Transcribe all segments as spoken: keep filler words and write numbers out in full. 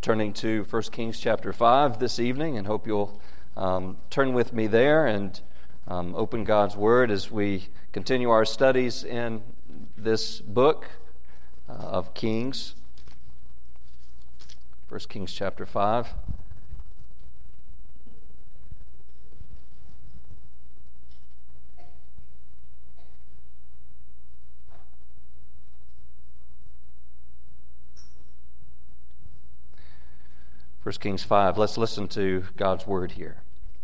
turning to First Kings chapter five this evening, and hope you'll um, turn with me there and um, open God's Word as we continue our studies in this book uh, of Kings. First Kings chapter five. First Kings five. Let's listen to God's word here.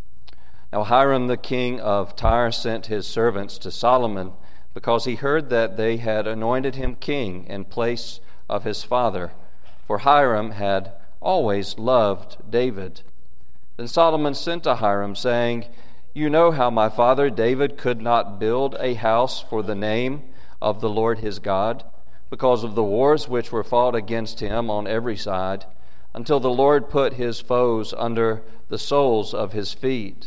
Now Hiram the king of Tyre sent his servants to Solomon because he heard that they had anointed him king in place of his father, for Hiram had always loved David. Then Solomon sent to Hiram, saying, "You know how my father David could not build a house for the name of the Lord his God, because of the wars which were fought against him on every side, until the Lord put his foes under the soles of his feet.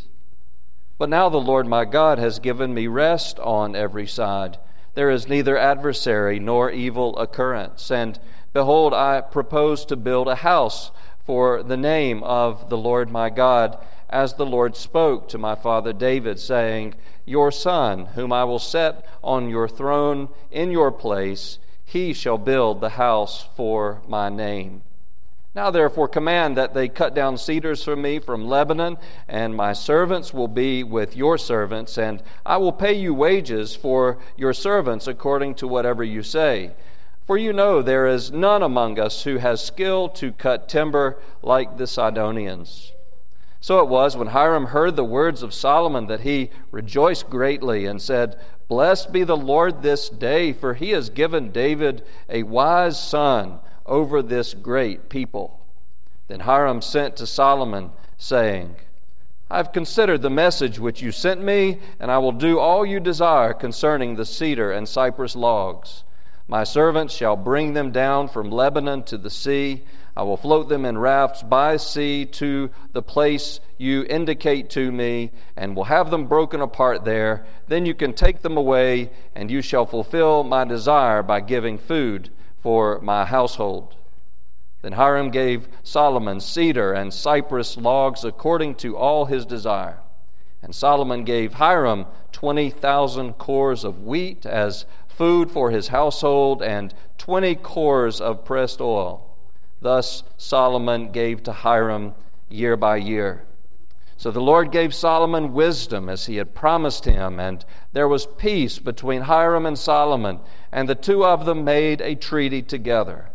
But now the Lord my God has given me rest on every side. There is neither adversary nor evil occurrence. And behold, I propose to build a house for the name of the Lord my God, as the Lord spoke to my father David, saying, Your son, whom I will set on your throne in your place, he shall build the house for my name. Now therefore command that they cut down cedars for me from Lebanon, and my servants will be with your servants, and I will pay you wages for your servants according to whatever you say. For you know there is none among us who has skill to cut timber like the Sidonians." So it was when Hiram heard the words of Solomon that he rejoiced greatly and said, "Blessed be the Lord this day, for he has given David a wise son over this great people." Then Hiram sent to Solomon, saying, "I have considered the message which you sent me, and I will do all you desire concerning the cedar and cypress logs. My servants shall bring them down from Lebanon to the sea. I will float them in rafts by sea to the place you indicate to me, and will have them broken apart there. Then you can take them away, and you shall fulfill my desire by giving food for my household." Then Hiram gave Solomon cedar and cypress logs according to all his desire. And Solomon gave Hiram twenty thousand cores of wheat as food for his household, and twenty cores of pressed oil. Thus Solomon gave to Hiram year by year. So the Lord gave Solomon wisdom as he had promised him, and there was peace between Hiram and Solomon, and the two of them made a treaty together.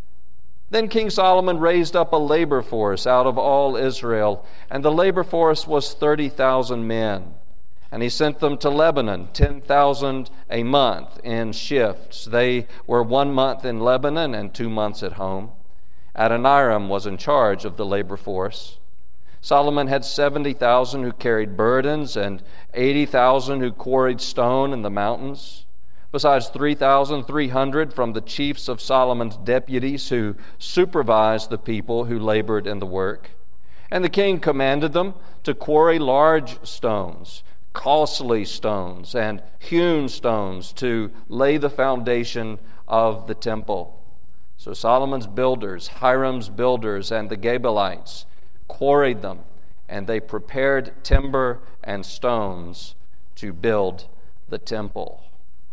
Then King Solomon raised up a labor force out of all Israel, and the labor force was thirty thousand men. And he sent them to Lebanon, ten thousand a month in shifts. They were one month in Lebanon and two months at home. Adoniram was in charge of the labor force. Solomon had seventy thousand who carried burdens and eighty thousand who quarried stone in the mountains, besides three thousand three hundred from the chiefs of Solomon's deputies who supervised the people who labored in the work. And the king commanded them to quarry large stones, costly stones, and hewn stones to lay the foundation of the temple. So Solomon's builders, Hiram's builders, and the Gebalites quarried them, and they prepared timber and stones to build the temple.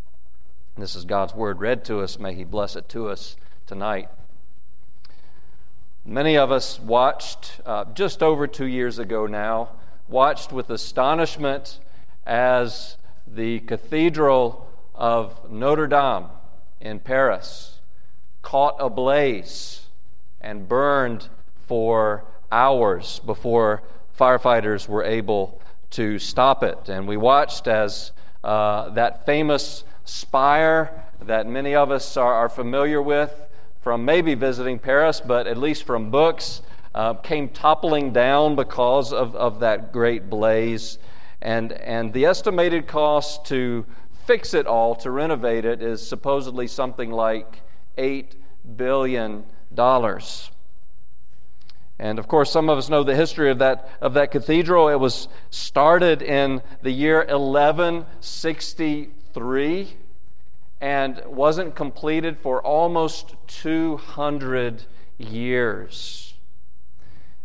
This is God's word read to us. May he bless it to us tonight. Many of us watched, uh, just over two years ago now, watched with astonishment as the Cathedral of Notre Dame in Paris caught ablaze and burned for hours before firefighters were able to stop it. And we watched as uh, that famous spire that many of us are, are familiar with from maybe visiting Paris, but at least from books, uh, came toppling down because of, of that great blaze. And, and the estimated cost to fix it all, to renovate it, is supposedly something like eight billion dollars. And of course, some of us know the history of that of that cathedral. It was started in the year eleven sixty-three and wasn't completed for almost two hundred years.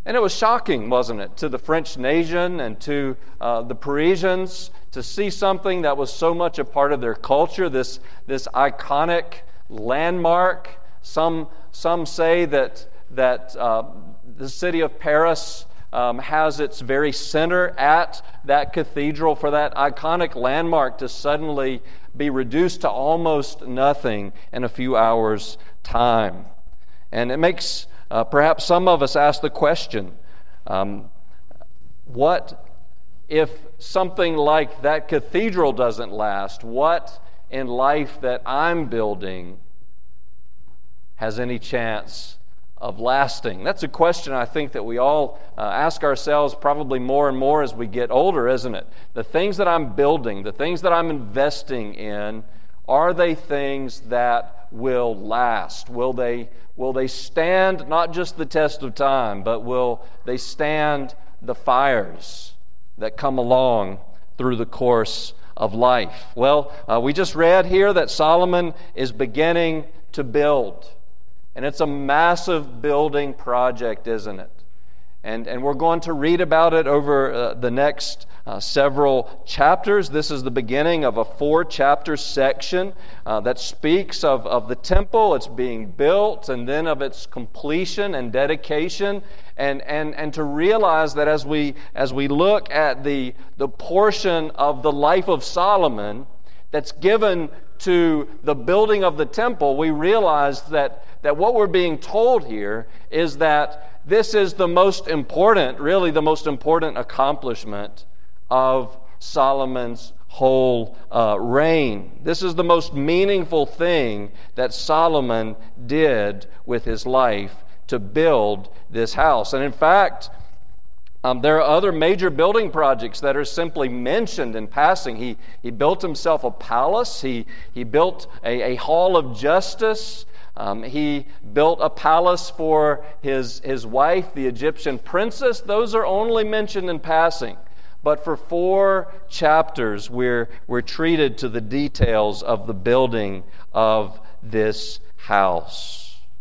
And it was shocking, wasn't it, to the French nation and to uh, the Parisians to see something that was so much a part of their culture, this, this iconic landmark. Some, some say that, that uh, the city of Paris um, has its very center at that cathedral, for that iconic landmark to suddenly be reduced to almost nothing in a few hours' time. And it makes uh, perhaps some of us ask the question, um, what if something like that cathedral doesn't last? What in life that I'm building has any chance of lasting? That's a question I think that we all uh, ask ourselves probably more and more as we get older, isn't it? The things that I'm building, the things that I'm investing in, are they things that will last? Will they, will they stand not just the test of time, but will they stand the fires that come along through the course of life? Well, uh, we just read here that Solomon is beginning to build. And it's a massive building project, isn't it? And, and we're going to read about it over uh, the next uh, several chapters. This is the beginning of a four-chapter section uh, that speaks of, of the temple, its being built, and then of its completion and dedication. And, and, and to realize that as we, as we look at the, the portion of the life of Solomon that's given to the building of the temple, we realize that, that what we're being told here is that this is the most important, really the most important accomplishment of Solomon's whole uh, reign. This is the most meaningful thing that Solomon did with his life to build this house. And in fact, Um, there are other major building projects that are simply mentioned in passing. He, he built himself a palace. He, he built a, a hall of justice. Um, he built a palace for his, his wife, the Egyptian princess. Those are only mentioned in passing. But for four chapters, we're, we're treated to the details of the building of this house.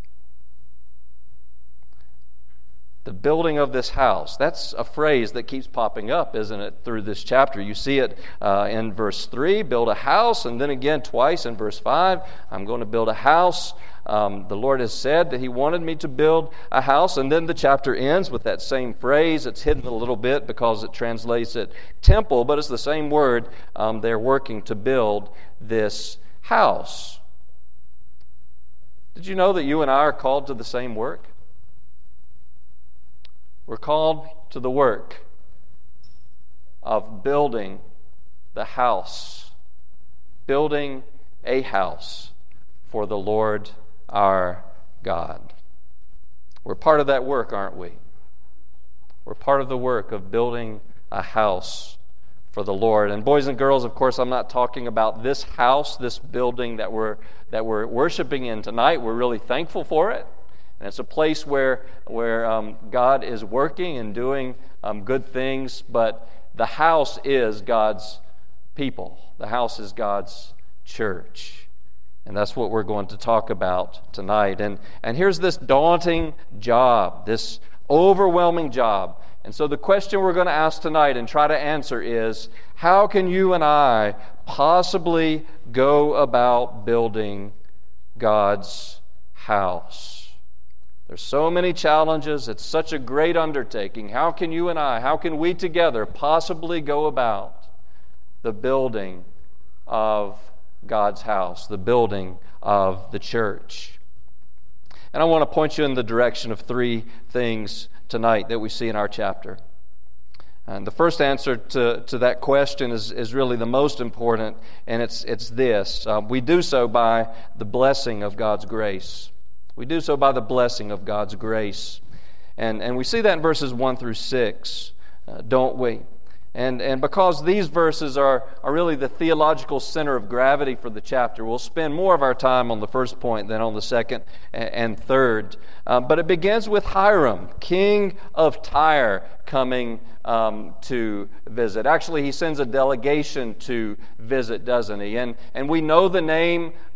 The building of this house. That's a phrase that keeps popping up, isn't it, through this chapter? You see it uh, in verse three, build a house, and then again twice in verse five, I'm going to build a house. Um, the Lord has said that He wanted me to build a house, and then the chapter ends with that same phrase. It's hidden a little bit because it translates it temple, but it's the same word. Um, they're working to build this house. Did you know that you and I are called to the same work? We're called to the work of building the house, building a house for the Lord our God. We're part of that work, aren't we? We're part of the work of building a house for the Lord. And boys and girls, of course, I'm not talking about this house, this building that we're that we're worshiping in tonight. We're really thankful for it. And it's a place where, where um, God is working and doing um, good things, but the house is God's people. The house is God's church. And that's what we're going to talk about tonight. And, and here's this daunting job, this overwhelming job. And so the question we're going to ask tonight and try to answer is, how can you and I possibly go about building God's house? There's so many challenges. It's such a great undertaking. How can you and I, how can we together possibly go about the building of God's house, the building of the church? And I want to point you in the direction of three things tonight that we see in our chapter. And the first answer to, to that question is, is really the most important, and it's, it's this. Uh, we do so by the blessing of God's grace. We do so by the blessing of God's grace. And, and we see that in verses one through six, uh, don't we? And, and because these verses are, are really the theological center of gravity for the chapter, we'll spend more of our time on the first point than on the second and, and third. Uh, but it begins with Hiram, king of Tyre, coming um, to visit. Actually, he sends a delegation to visit, doesn't he? And, and we know the name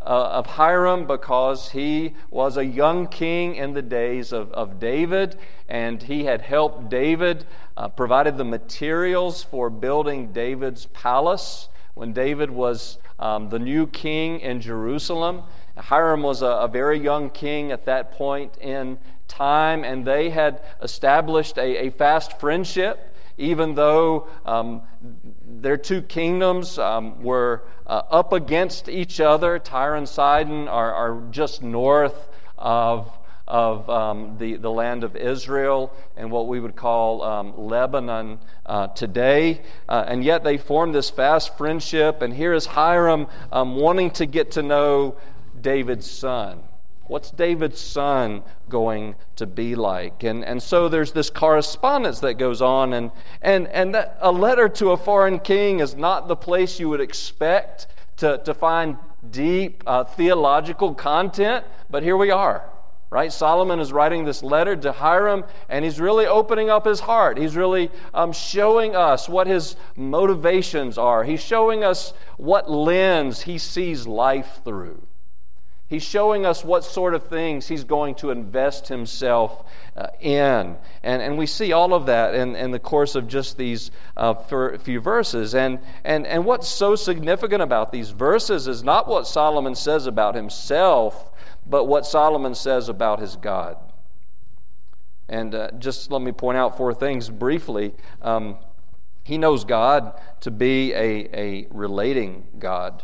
of Hiram because he was a young king in the days of, of David, and he had helped David, uh, provided the materials for building David's palace when David was um, the new king in Jerusalem. Hiram was a, a very young king at that point in time, and they had established a, a fast friendship, even though um, their two kingdoms um, were uh, up against each other. Tyre and Sidon are, are just north of, of um, the, the land of Israel and what we would call um, Lebanon uh, today. Uh, and yet they formed this fast friendship, and here is Hiram um, wanting to get to know David's son. What's David's son going to be like? And and so there's this correspondence that goes on, and and and that, a letter to a foreign king is not the place you would expect to, to find deep uh, theological content, but here we are, right? Solomon is writing this letter to Hiram, and he's really opening up his heart. He's really um, showing us what his motivations are. He's showing us what lens he sees life through. He's showing us what sort of things he's going to invest himself uh, in. And, and we see all of that in, in the course of just these uh, few verses. And, and, and what's so significant about these verses is not what Solomon says about himself, but what Solomon says about his God. And uh, just let me point out four things briefly. Um, he knows God to be a, a relating God.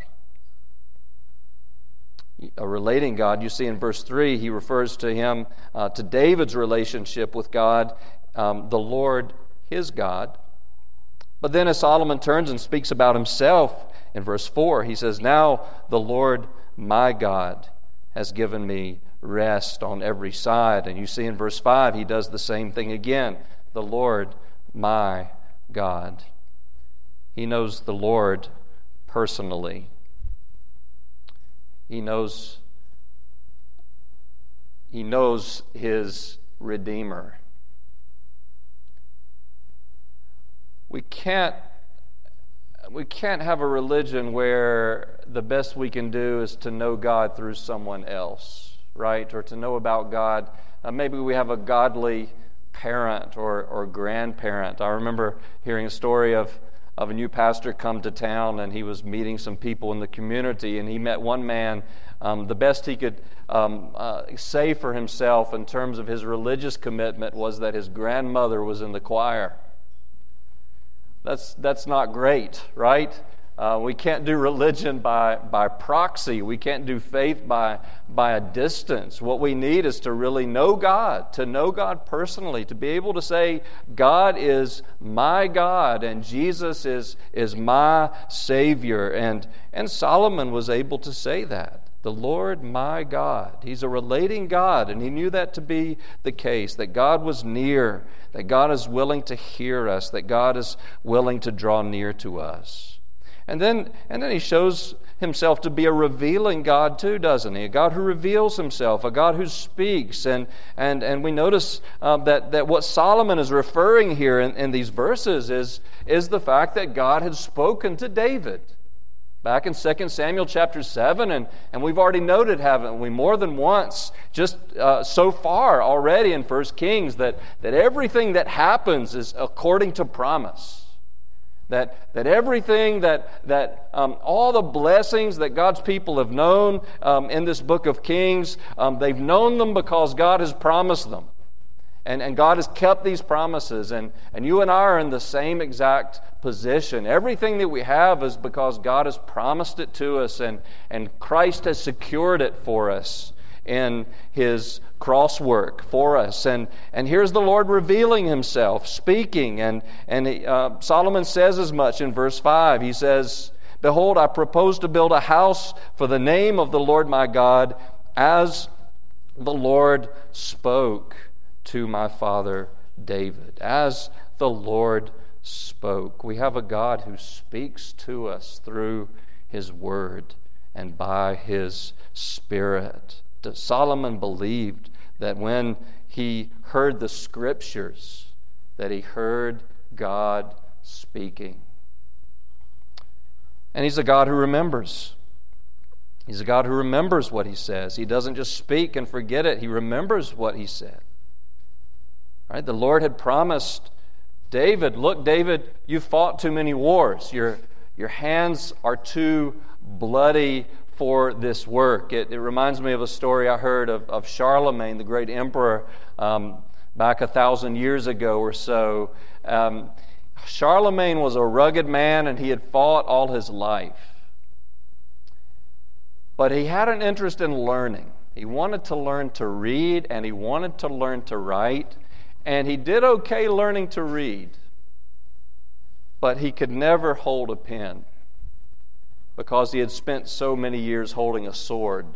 A relating God. You see in verse three, he refers to him, uh, to David's relationship with God, um, the Lord, his God. But then as Solomon turns and speaks about himself, in verse four, he says, now the Lord, my God, has given me rest on every side. And you see in verse five, he does the same thing again. The Lord, my God. He knows the Lord personally. He knows, he knows his Redeemer. We can't, we can't have a religion where the best we can do is to know God through someone else, right? Or to know about God. Uh, maybe we have a godly parent or, or grandparent. I remember hearing a story of of a new pastor come to town, and he was meeting some people in the community, and he met one man. Um, the best he could um, uh, say for himself in terms of his religious commitment was that his grandmother was in the choir. That's that's not great, right? Uh, we can't do religion by, by proxy. We can't do faith by, by a distance. What we need is to really know God, to know God personally, to be able to say, God is my God and Jesus is, is my Savior. And, and Solomon was able to say that. The Lord my God. He's a relating God, and he knew that to be the case, that God was near, that God is willing to hear us, that God is willing to draw near to us. And then, and then he shows himself to be a revealing God too, doesn't he? A God who reveals himself, a God who speaks. And and, and we notice uh, that, that what Solomon is referring here in, in these verses is, is the fact that God had spoken to David. Back in Second Samuel chapter seven, and, and we've already noted, haven't we, more than once, just uh, so far already in First Kings, that, that everything that happens is according to promise. That that everything, that that um, all the blessings that God's people have known um, in this book of Kings, um, they've known them because God has promised them. And, and God has kept these promises. And, and you and I are in the same exact position. Everything that we have is because God has promised it to us, and, and Christ has secured it for us in His cross work for us. And, and here's the Lord revealing Himself, speaking. And, and he, uh, Solomon says as much in verse five. He says, behold, I propose to build a house for the name of the Lord my God, as the Lord spoke to my father David. As the Lord spoke. We have a God who speaks to us through His Word and by His Spirit. Solomon believed that when he heard the Scriptures, that he heard God speaking. And He's a God who remembers. He's a God who remembers what He says. He doesn't just speak and forget it. He remembers what He said. Right? The Lord had promised David, look, David, you've fought too many wars. Your, your hands are too bloody for this work. It, it reminds me of a story I heard of, of Charlemagne, the great emperor, um, back a thousand years ago or so. Um, Charlemagne was a rugged man, and he had fought all his life. But he had an interest in learning. He wanted to learn to read, and he wanted to learn to write. And he did okay learning to read, but he could never hold a pen because he had spent so many years holding a sword.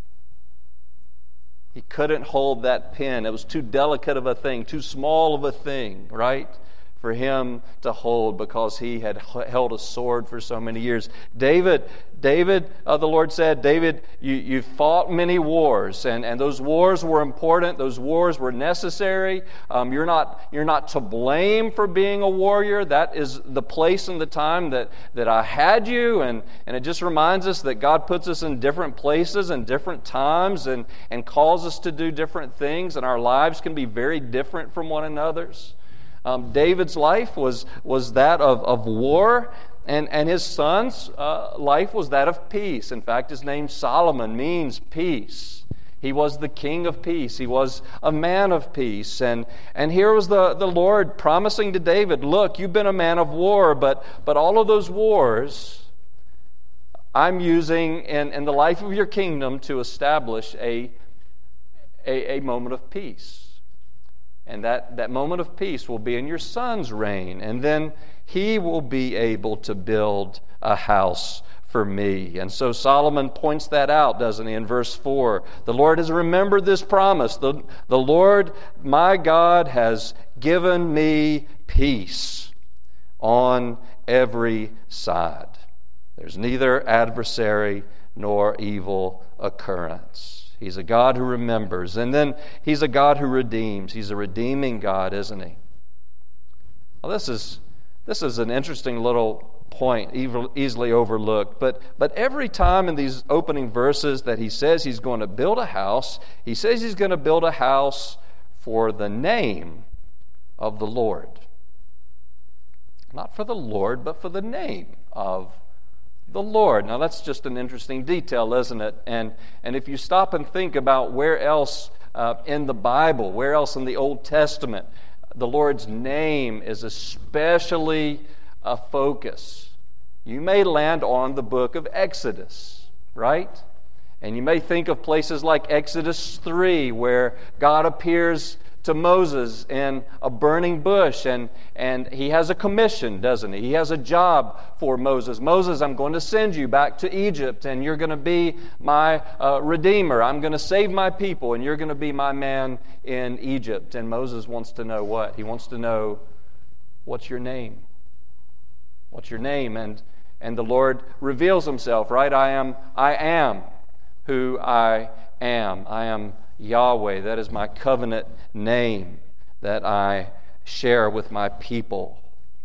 He couldn't hold that pen. It was too delicate of a thing, too small of a thing, right, for him to hold because he had held a sword for so many years. David, David, uh, the Lord said, David, you, you fought many wars, and, and those wars were important. Those wars were necessary. Um, you're not, you're not to blame for being a warrior. That is the place and the time that, that I had you, and, and it just reminds us that God puts us in different places and different times and, and calls us to do different things, and our lives can be very different from one another's. Um, David's life was, was that of, of war, and, and his son's uh, life was that of peace. In fact, his name Solomon means peace. He was the king of peace. He was a man of peace. And, and here was the, the Lord promising to David, look, you've been a man of war, but, but all of those wars I'm using in, in the life of your kingdom to establish a, a, a moment of peace. And that, that moment of peace will be in your son's reign. And then he will be able to build a house for me. And so Solomon points that out, doesn't he, in verse four. The Lord has remembered this promise. The, the Lord, my God, has given me peace on every side. There's neither adversary nor evil occurrence. He's a God who remembers. And then He's a God who redeems. He's a redeeming God, isn't He? Well, this is this is an interesting little point, easily overlooked. But, but every time in these opening verses that He says He's going to build a house, He says He's going to build a house for the name of the Lord. Not for the Lord, but for the name of the Lord. Now that's just an interesting detail, isn't it? And and if you stop and think about where else uh, in the Bible, where else in the Old Testament, the Lord's name is especially a focus, you may land on the book of Exodus, right? And you may think of places like Exodus three, where God appears to Moses in a burning bush, and, and he has a commission, doesn't he? He has a job for Moses. Moses, I'm going to send you back to Egypt, and you're going to be my uh, redeemer. I'm going to save my people, and you're going to be my man in Egypt. And Moses wants to know what? He wants to know, what's your name? What's your name? And and the Lord reveals Himself, right? I am, I am who I am. I am Yahweh. That is my covenant name that I share with my people.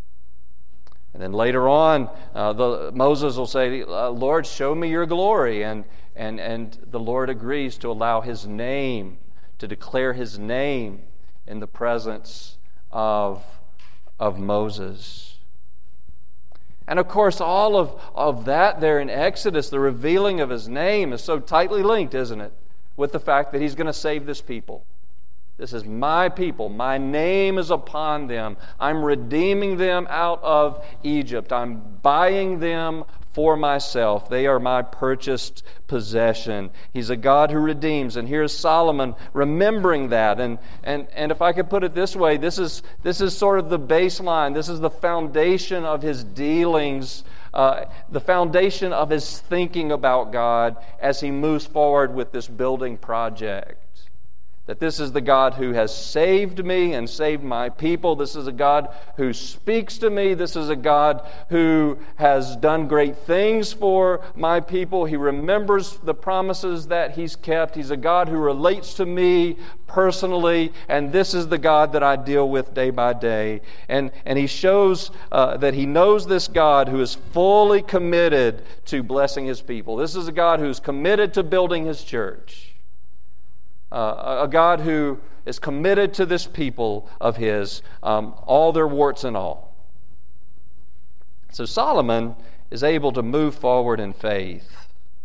And then later on, uh, the, Moses will say, Lord, show me your glory. And, and, and the Lord agrees to allow His name, to declare His name in the presence of, of Moses. And of course, all of, of that there in Exodus, the revealing of His name is so tightly linked, isn't it, with the fact that He's going to save this people. This is my people. My name is upon them. I'm redeeming them out of Egypt. I'm buying them for myself. They are my purchased possession. He's a God who redeems. And here's Solomon remembering that. And, and, and if I could put it this way, this is, this is sort of the baseline. This is the foundation of his dealings, uh, the foundation of his thinking about God as he moves forward with this building project. That this is the God who has saved me and saved my people. This is a God who speaks to me. This is a God who has done great things for my people. He remembers the promises that He's kept. He's a God who relates to me personally, and this is the God that I deal with day by day. And, and He shows uh, that He knows this God who is fully committed to blessing His people. This is a God who's committed to building His church. Uh, a God who is committed to this people of His, um, all their warts and all. So Solomon is able to move forward in faith.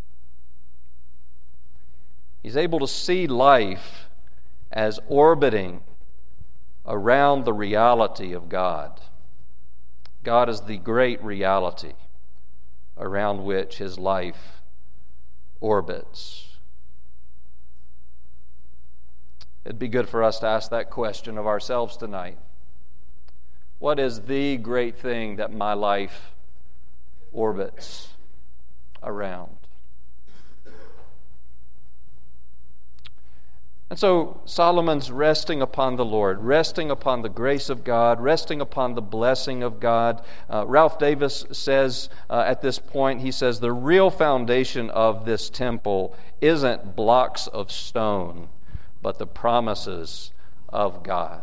He's able to see life as orbiting around the reality of God. God is the great reality around which his life orbits. It'd be good for us to ask that question of ourselves tonight. What is the great thing that my life orbits around? And so Solomon's resting upon the Lord, resting upon the grace of God, resting upon the blessing of God. Uh, Ralph Davis says uh, at this point, he says, the real foundation of this temple isn't blocks of stone, but the promises of God.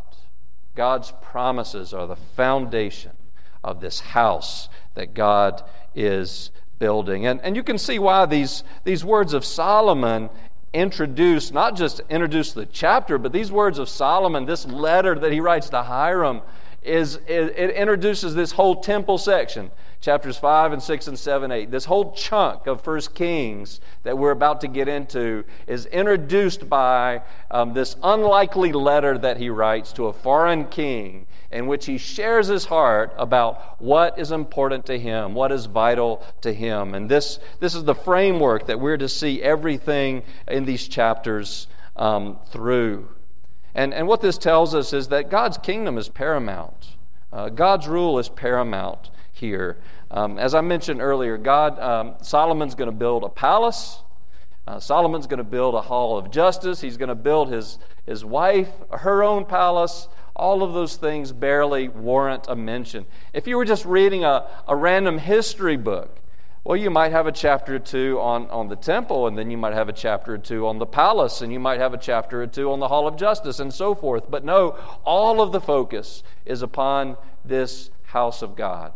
God's promises are the foundation of this house that God is building. And, and you can see why these, these words of Solomon introduce, not just introduce the chapter, but these words of Solomon, this letter that he writes to Hiram, is it, it introduces this whole temple section. Chapters five and six and seven, eight. This whole chunk of First Kings that we're about to get into is introduced by um, this unlikely letter that he writes to a foreign king in which he shares his heart about what is important to him, what is vital to him. And this, this is the framework that we're to see everything in these chapters um, through. And, and what this tells us is that God's kingdom is paramount. Uh, God's rule is paramount here. Um, as I mentioned earlier, God, um, Solomon's going to build a palace. Uh, Solomon's going to build a hall of justice. He's going to build his, his wife, her own palace. All of those things barely warrant a mention. If you were just reading a, a random history book, well, you might have a chapter or two on, on the temple, and then you might have a chapter or two on the palace, and you might have a chapter or two on the hall of justice, and so forth. But no, all of the focus is upon this house of God,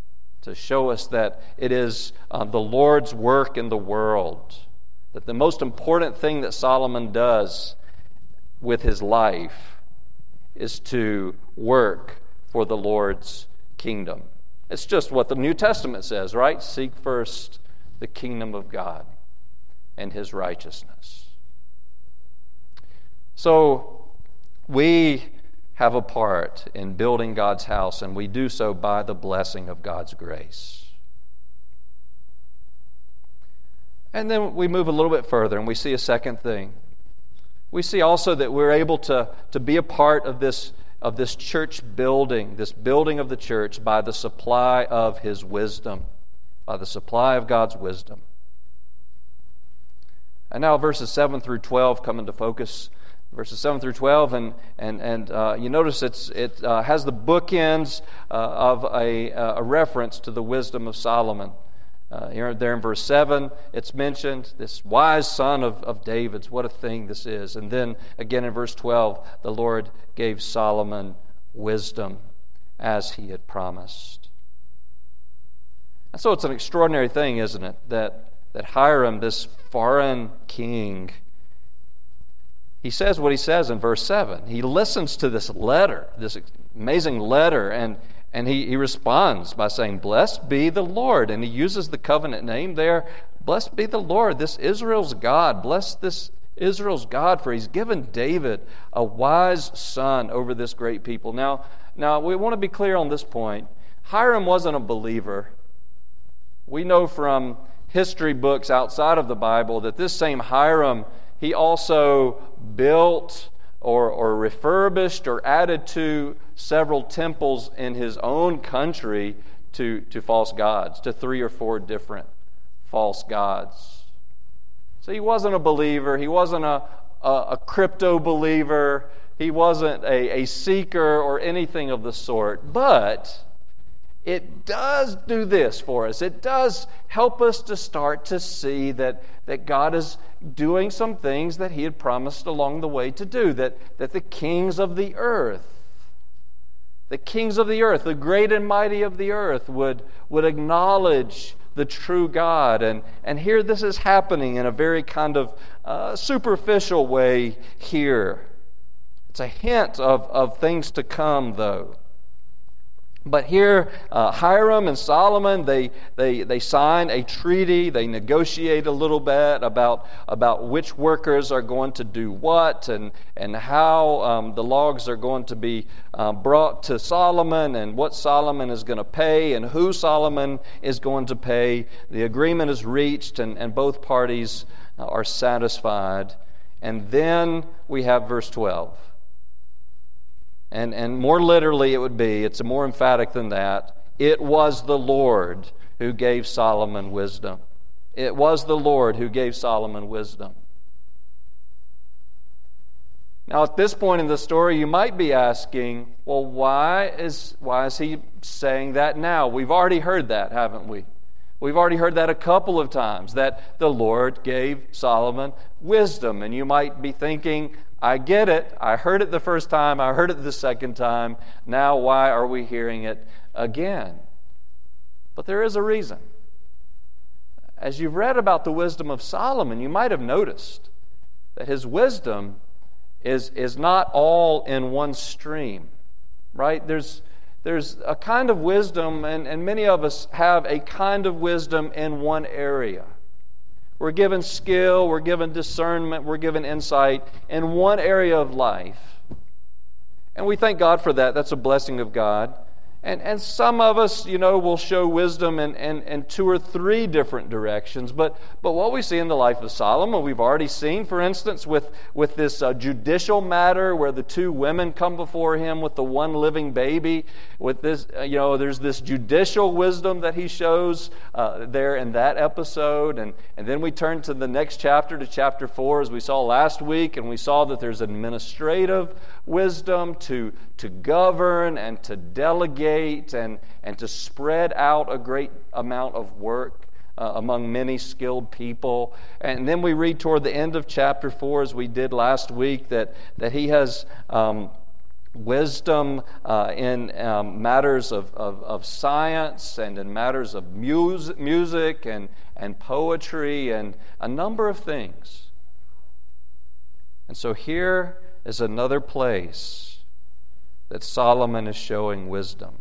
to show us that it is uh, the Lord's work in the world, that the most important thing that Solomon does with his life is to work for the Lord's kingdom. It's just what the New Testament says, right? Seek first the kingdom of God and his righteousness. So we have a part in building God's house, and we do so by the blessing of God's grace. And then we move a little bit further, and we see a second thing. We see also that we're able to, to be a part of this of this church building, this building of the church, by the supply of His wisdom, by the supply of God's wisdom. And now verses seven through twelve come into focus. Verses seven through twelve, and and and uh, you notice it's it uh, has the bookends uh, of a a reference to the wisdom of Solomon. Uh, here, there in verse seven, it's mentioned, this wise son of, of David's, what a thing this is. And then again in verse twelve, the Lord gave Solomon wisdom as he had promised. And so it's an extraordinary thing, isn't it, that, that Hiram, this foreign king, he says what he says in verse seven. He listens to this letter, this amazing letter, and And he, he responds by saying, blessed be the Lord. And he uses the covenant name there. Blessed be the Lord, this Israel's God. Bless this Israel's God, for he's given David a wise son over this great people. Now, now we want to be clear on this point. Hiram wasn't a believer. We know from history books outside of the Bible that this same Hiram, he also built Or, or refurbished or added to several temples in his own country to, to false gods, to three or four different false gods. So he wasn't a believer. He wasn't a, a, a crypto believer. He wasn't a, a seeker or anything of the sort. But it does do this for us. It does help us to start to see that, that God is doing some things that He had promised along the way to do, that, that the kings of the earth, the kings of the earth, the great and mighty of the earth would, would acknowledge the true God. And, and here this is happening in a very kind of uh, superficial way here. It's a hint of, of things to come, though. But here, uh, Hiram and Solomon, they, they, they sign a treaty. They negotiate a little bit about, about which workers are going to do what and, and how um, the logs are going to be uh, brought to Solomon and what Solomon is going to pay and who Solomon is going to pay. The agreement is reached and, and both parties are satisfied. And then we have verse twelve. And, and more literally it would be, it's more emphatic than that, it was the Lord who gave Solomon wisdom. It was the Lord who gave Solomon wisdom. Now at this point in the story you might be asking, well, why is, why is he saying that now? We've already heard that, haven't we? We've already heard that a couple of times, that the Lord gave Solomon wisdom. And you might be thinking, I get it. I heard it the first time. I heard it the second time. Now why are we hearing it again? But there is a reason. As you've read about the wisdom of Solomon, you might have noticed that his wisdom is, is not all in one stream, right? There's, there's a kind of wisdom, and, and many of us have a kind of wisdom in one area. We're given skill, we're given discernment, we're given insight in one area of life. And we thank God for that. That's a blessing of God. And, and some of us, you know, will show wisdom in, in, in two or three different directions. But but what we see in the life of Solomon, we've already seen, for instance, with, with this uh, judicial matter where the two women come before him with the one living baby. With this, uh, you know, there's this judicial wisdom that he shows uh, there in that episode. And, and then we turn to the next chapter, to chapter four, as we saw last week, and we saw that there's administrative wisdom to, to govern and to delegate and, and to spread out a great amount of work uh, among many skilled people. And then we read toward the end of chapter four, as we did last week, that, that he has um, wisdom uh, in um, matters of, of, of science and in matters of music, music and, and poetry and a number of things. And so here is another place that Solomon is showing wisdom.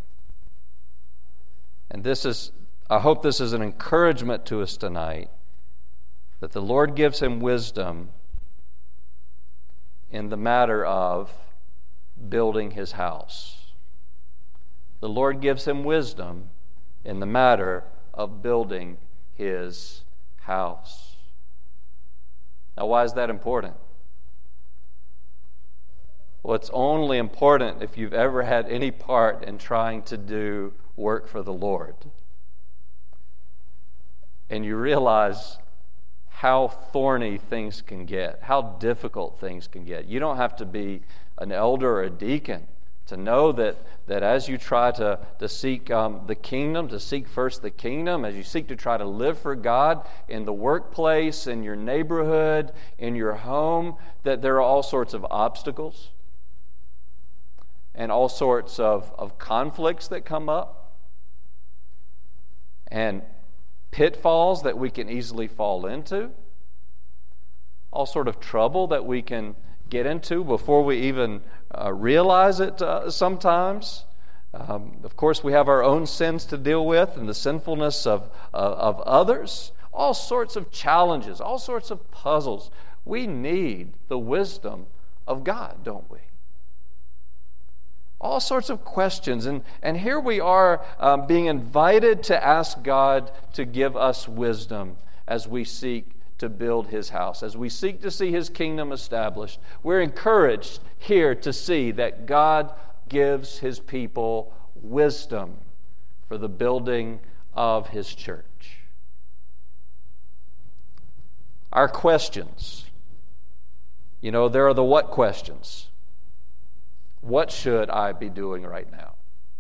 And this is, I hope this is an encouragement to us tonight, that the Lord gives him wisdom in the matter of building his house. The Lord gives him wisdom in the matter of building his house. Now, why is that important? Well, it's only important if you've ever had any part in trying to do work for the Lord. And you realize how thorny things can get, how difficult things can get. You don't have to be an elder or a deacon to know that, that as you try to, to seek um, the kingdom, to seek first the kingdom, as you seek to try to live for God in the workplace, in your neighborhood, in your home, that there are all sorts of obstacles and all sorts of, of conflicts that come up and pitfalls that we can easily fall into, all sort of trouble that we can get into before we even uh, realize it uh, sometimes. Um, of course, we have our own sins to deal with and the sinfulness of, uh, of others, all sorts of challenges, all sorts of puzzles. We need the wisdom of God, don't we? All sorts of questions. And, and here we are um, being invited to ask God to give us wisdom as we seek to build His house, as we seek to see His kingdom established. We're encouraged here to see that God gives His people wisdom for the building of His church. Our questions You know, there are the what questions. What should I be doing right now?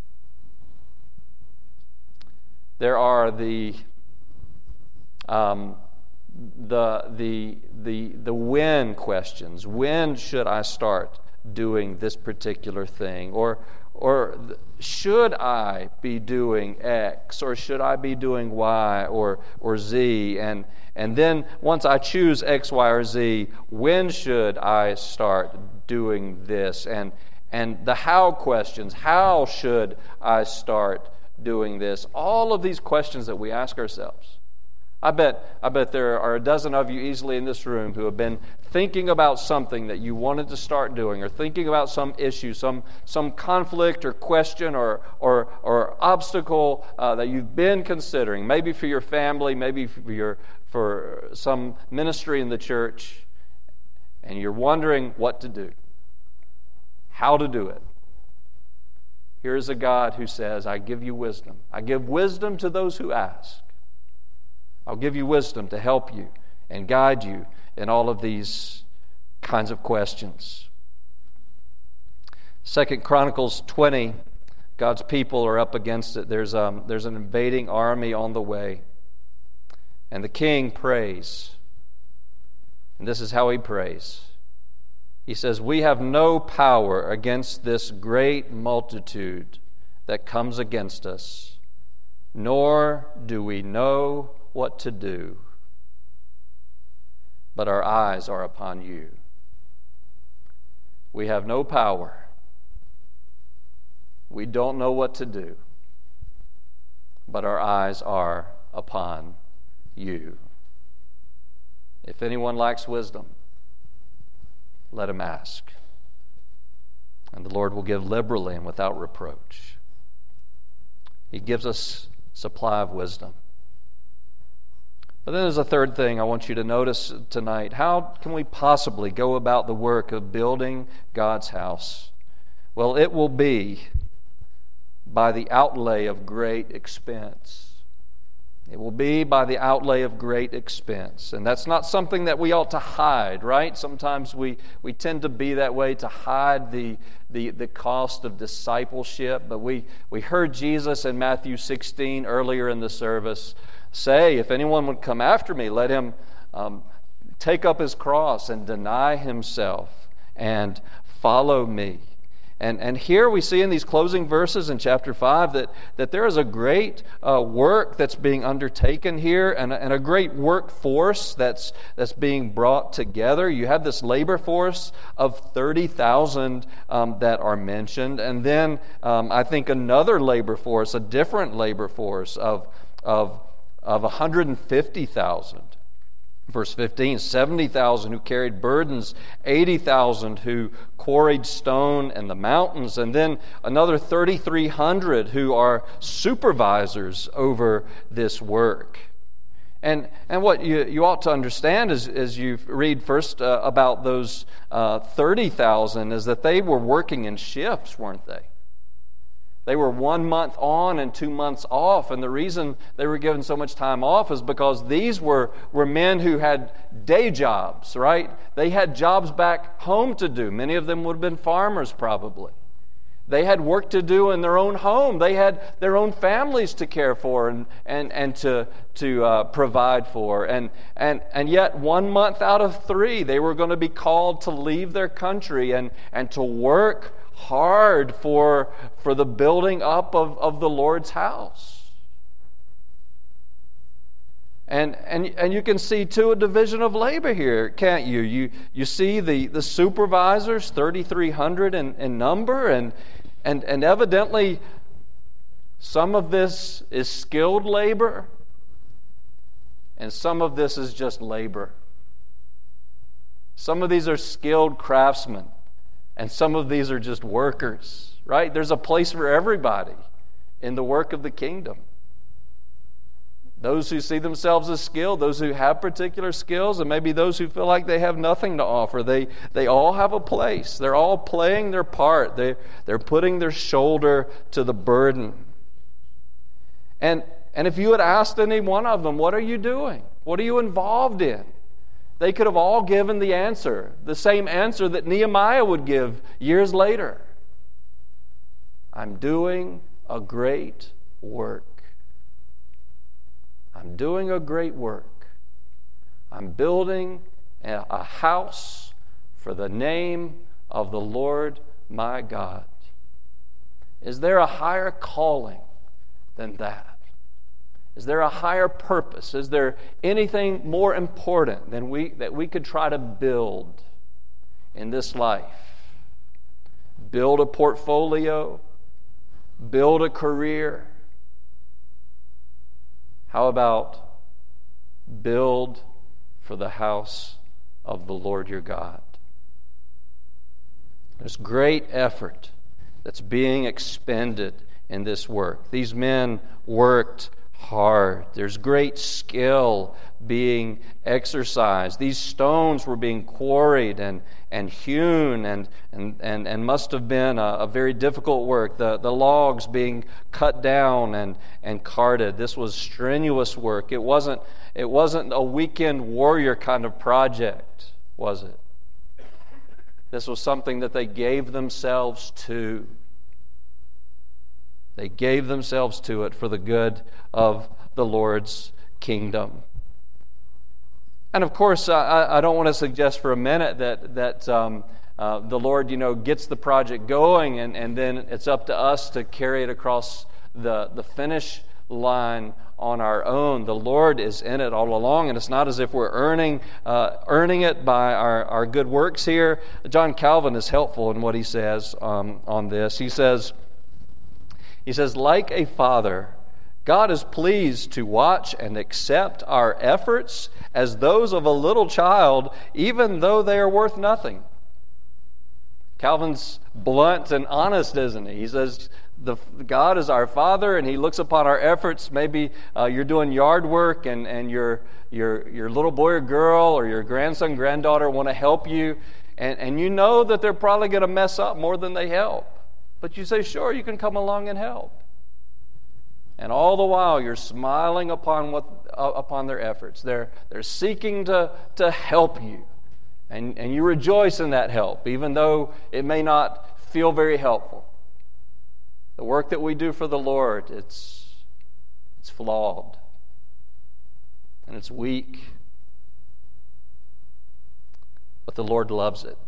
There are the um, the the the the when questions. When should I start doing this particular thing? Or or should I be doing X? Or should I be doing Y or or Z? And and then once I choose X, Y, or Z, when should I start doing this? And and the how questions. How should I start doing this? All of these questions that we ask ourselves. I bet I bet there are a dozen of you easily in this room who have been thinking about something that you wanted to start doing, or thinking about some issue, some some conflict or question or or or obstacle uh, that you've been considering, maybe for your family, maybe for your for some ministry in the church, and you're wondering what to do, how to do it. Here is a God who says, I give you wisdom. I give wisdom to those who ask. I'll give you wisdom to help you and guide you in all of these kinds of questions. Second Chronicles twenty, God's people are up against it. There's, um, there's an invading army on the way. And the king prays. And this is how he prays. He says, we have no power against this great multitude that comes against us, nor do we know what to do, but our eyes are upon you. We have no power. We don't know what to do, but our eyes are upon you. If anyone lacks wisdom, let him ask, and the Lord will give liberally and without reproach. He gives us supply of wisdom. But then there's a third thing I want you to notice tonight. How can we possibly go about the work of building God's house? Well, it will be by the outlay of great expense. It will be by the outlay of great expense. And that's not something that we ought to hide, right? Sometimes we, we tend to be that way, to hide the, the, the cost of discipleship. But we, we heard Jesus in Matthew sixteen earlier in the service say, if anyone would come after me, let him um, take up his cross and deny himself and follow me. And, and here we see in these closing verses in chapter five that, that there is a great uh, work that's being undertaken here, and, and a great workforce that's, that's being brought together. You have this labor force of thirty thousand um, that are mentioned, and then um, I think another labor force, a different labor force of, of, of one hundred fifty thousand. Verse fifteen, seventy thousand who carried burdens, eighty thousand who quarried stone in the mountains, and then another thirty-three hundred who are supervisors over this work. And and what you, you ought to understand as, as you read first uh, about those uh, thirty thousand is that they were working in shifts, weren't they? They were one month on and two months off. And the reason they were given so much time off is because these were, were men who had day jobs, right? They had jobs back home to do. Many of them would have been farmers probably. They had work to do in their own home. They had their own families to care for and, and, and to, to uh, provide for. And, and, and yet one month out of three, they were going to be called to leave their country and, and to work hard for, for the building up of, of the Lord's house. And, and, and you can see, too, a division of labor here, can't you? You, you see the, the supervisors, thirty-three hundred in, in number, and, and, and evidently some of this is skilled labor, and some of this is just labor. Some of these are skilled craftsmen, and some of these are just workers, right? There's a place for everybody in the work of the kingdom. Those who see themselves as skilled, those who have particular skills, and maybe those who feel like they have nothing to offer. They, they all have a place. They're all playing their part. They, they're putting their shoulder to the burden. And, and if you had asked any one of them, what are you doing? What are you involved in? They could have all given the answer, the same answer that Nehemiah would give years later. I'm doing a great work. I'm doing a great work. I'm building a house for the name of the Lord my God. Is there a higher calling than that? Is there a higher purpose? Is there anything more important than we that we could try to build in this life? Build a portfolio, build a career. How about build for the house of the Lord your God? There's great effort that's being expended in this work. These men worked hard. There's great skill being exercised. These stones were being quarried and, and hewn and, and, and, and must have been a, a very difficult work. The, the logs being cut down and, and carted. This was strenuous work. It wasn't, it wasn't a weekend warrior kind of project, was it? This was something that they gave themselves to. They gave themselves to it for the good of the Lord's kingdom. And of course, I, I don't want to suggest for a minute that that um, uh, the Lord, you know, gets the project going and, and then it's up to us to carry it across the, the finish line on our own. The Lord is in it all along, and it's not as if we're earning uh, earning it by our, our good works here. John Calvin is helpful in what he says um, on this. He says, He says, like a father, God is pleased to watch and accept our efforts as those of a little child, even though they are worth nothing. Calvin's blunt and honest, isn't he? He says, the, God is our Father, and He looks upon our efforts. Maybe uh, you're doing yard work, and, and your, your, your little boy or girl or your grandson, granddaughter want to help you, and, and you know that they're probably going to mess up more than they help. But you say, sure, you can come along and help. And all the while, you're smiling upon what uh, upon their efforts. They're they're seeking to, to help you. And, and you rejoice in that help, even though it may not feel very helpful. The work that we do for the Lord, it's it's flawed. And it's weak. But the Lord loves it.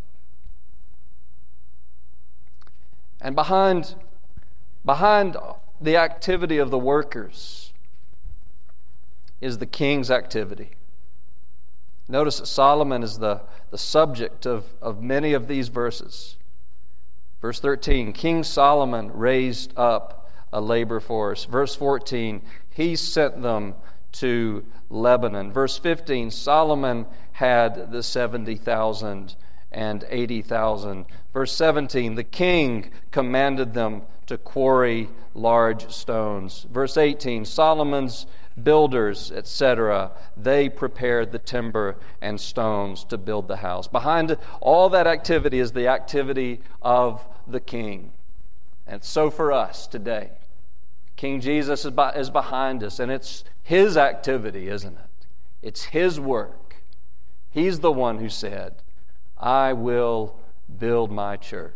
And behind, behind the activity of the workers is the king's activity. Notice that Solomon is the, the subject of, of many of these verses. Verse thirteen, King Solomon raised up a labor force. Verse fourteen, he sent them to Lebanon. Verse fifteen, Solomon had the seventy thousand and eighty thousand. Verse seventeen, the king commanded them to quarry large stones. Verse eighteen, Solomon's builders, et cetera, they prepared the timber and stones to build the house. Behind all that activity is the activity of the king. And so for us today, King Jesus is, by, is behind us, and it's His activity, isn't it? It's His work. He's the one who said, I will build my church.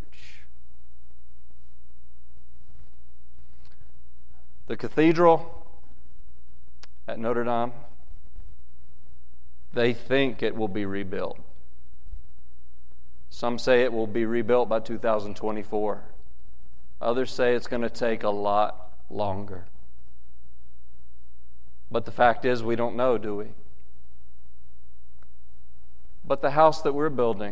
The cathedral at Notre Dame, they think it will be rebuilt. Some say it will be rebuilt by two thousand twenty-four. Others say it's going to take a lot longer. But the fact is, we don't know, do we? But the house that we're building,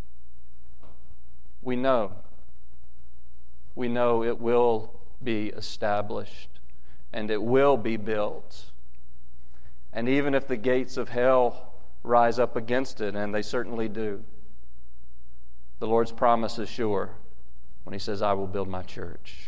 we know. We know it will be established and it will be built. And even if the gates of hell rise up against it, and they certainly do, the Lord's promise is sure when He says, I will build my church.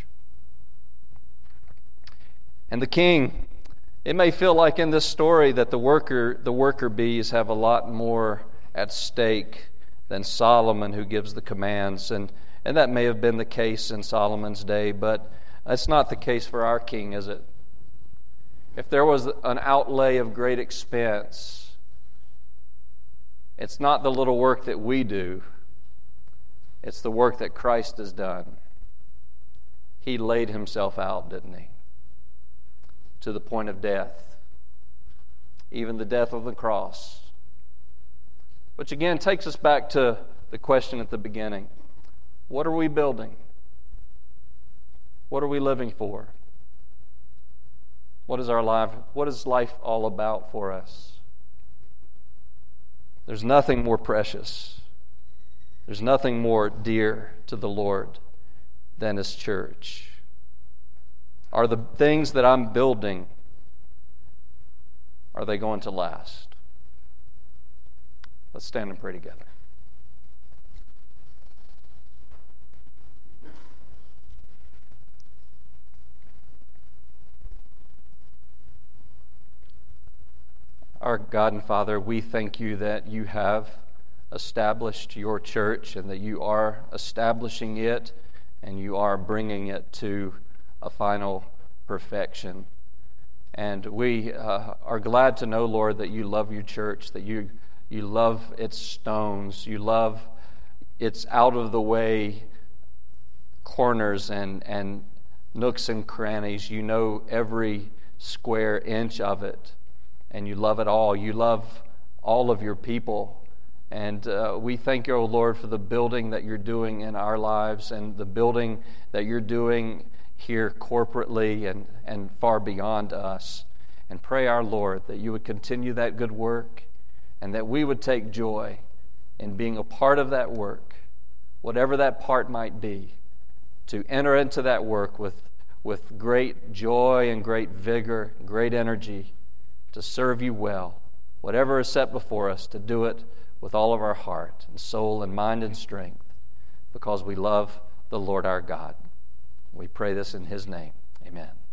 And the king, it may feel like in this story that the worker, the worker bees have a lot more at stake than Solomon, who gives the commands. And, and that may have been the case in Solomon's day, but that's not the case for our king, is it? If there was an outlay of great expense, It's not the little work that we do. It's the work that Christ has done. He laid himself out, didn't he? To the point of death. Even the death of the cross. Which again takes us back to the question at the beginning. What are we building? What are we living for? What is our life? What is life all about for us? There's nothing more precious. There's nothing more dear to the Lord than His church. Are the things that I'm building, are they going to last? Let's stand and pray together. Our God and Father, we thank you that you have established your church and that you are establishing it and you are bringing it to a final perfection. And we uh, are glad to know, Lord, that you love your church, that you you love its stones, you love its out-of-the-way corners and, and nooks and crannies. You know every square inch of it. And you love it all. You love all of your people. And uh, we thank you, O Lord, for the building that you're doing in our lives and the building that you're doing here corporately and, and far beyond us. And pray, our Lord, that you would continue that good work and that we would take joy in being a part of that work, whatever that part might be, to enter into that work with, with great joy and great vigor, great energy, to serve you well, whatever is set before us, to do it with all of our heart and soul and mind and strength, because we love the Lord our God. We pray this in His name. Amen.